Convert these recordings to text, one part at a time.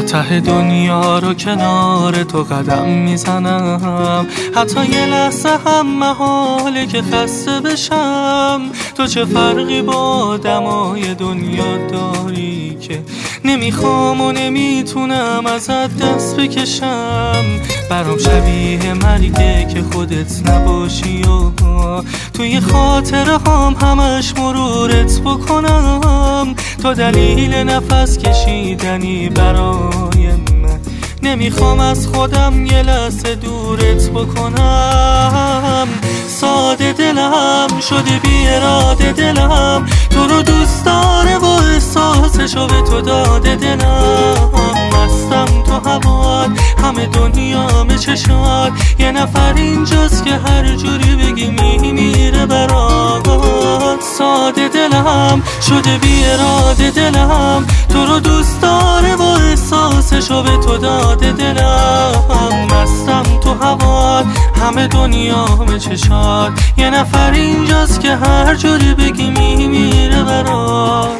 ته دنیا رو کنار تو قدم میزنم، حتی یه لحظه هم محاله که خسته بشم. تو چه فرقی با دمای دنیا داری که نمیخوام و نمیتونم ازت دست بکشم؟ برام شبیه مرگه که خودت نباشی و توی خاطره همش مرورت بکنم. تا دلیل نفس کشیدنی برای من نمیخوام از خودم یه لحظه دورت بکنم. ساده دلم شده بی اراده، دلم تو رو دوست داره و احساسشو به تو داده. دلم مستم تو هوات، همه دنیام چشات، یه نفر اینجاست که هر جوری بگی میمیره برات. ساده دلم شده بی اراده، دلم تو رو دوست داره و احساسشو به تو داده. دلم مستم تو هوات، همه دنیام چشات، یه نفر اینجاست که هر جوری بگی میمیره برات.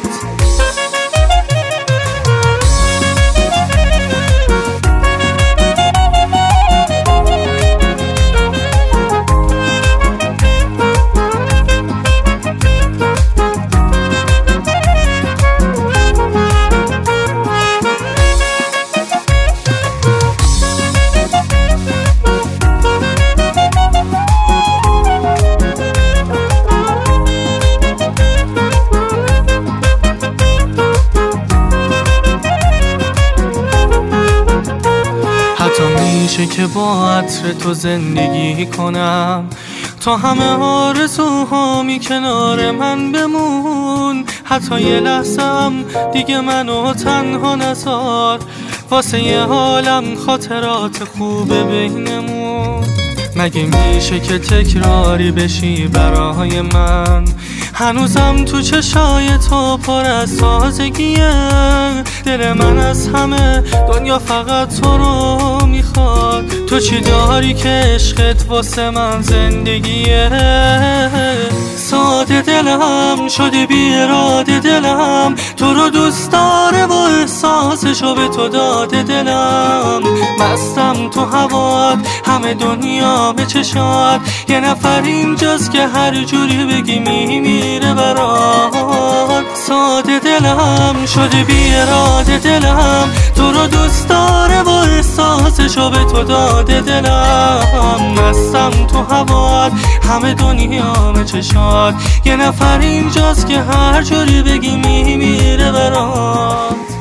میشه که با عطر تو زندگی کنم، تا همه آرزوهامی کنار من بمون. حتی یه لحظم دیگه منو تنها نذار، واسه یه حالم خاطرات خوبه بینمون. مگه میشه که تکراری بشی برای من؟ هنوزم تو چشای تو پر از تازگیه، دل من از همه دنیا فقط تو رو میخواد. تو چی داری که عشقت واسه من زندگیه؟ ساده دلم شده بی اراده، دلم تو رو دوست داره و احساسشو به تو داده. دلم مستم تو هوات، همه دنیا به چشات، یه نفر اینجاست که هر جوری بگی میمیره برات. ساده دلم شده بی اراده، دلم تو رو دوست داره و احساسشو به تو داده. دلم مستم تو هوات، همه دنیام چشات، یه نفر اینجاست که هر جوری بگی میمیره برات.